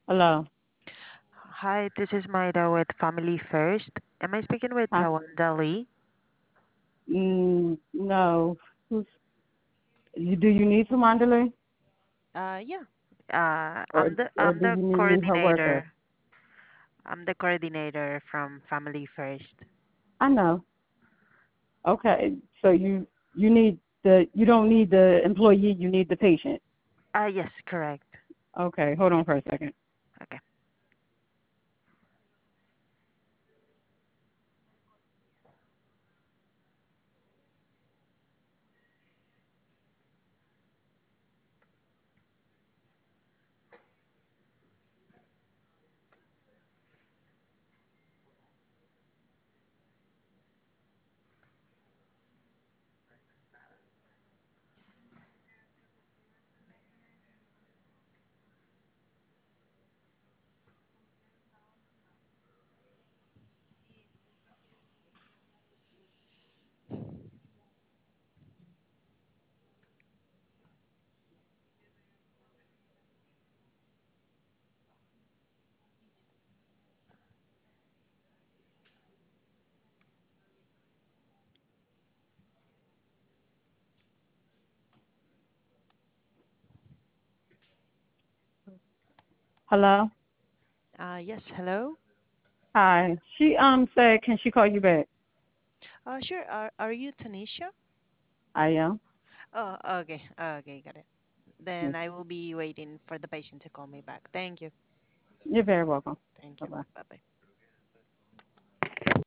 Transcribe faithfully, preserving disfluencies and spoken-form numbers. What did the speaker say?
Hello. Hi, this is Maida with Family First. Am I speaking with Huh? Tawanda Lee? Mm, no. Who's, you, do you need Tamandale? Uh, yeah. Uh, Or I'm the or I'm do the you need me her worker? coordinator. I'm the coordinator from Family First. I know. Okay. So you you need the you don't need the employee, you need the patient. Ah, yes, correct. Okay, hold on for a second. Okay. Hello? Uh, yes, hello. Hi. She um said can she call you back? Uh, sure. Are Are you Tanisha? I am. Oh, okay. Okay, got it. Then I will be waiting for the patient to call me back. Thank you. You're very welcome. Thank Bye you. bye. Bye bye.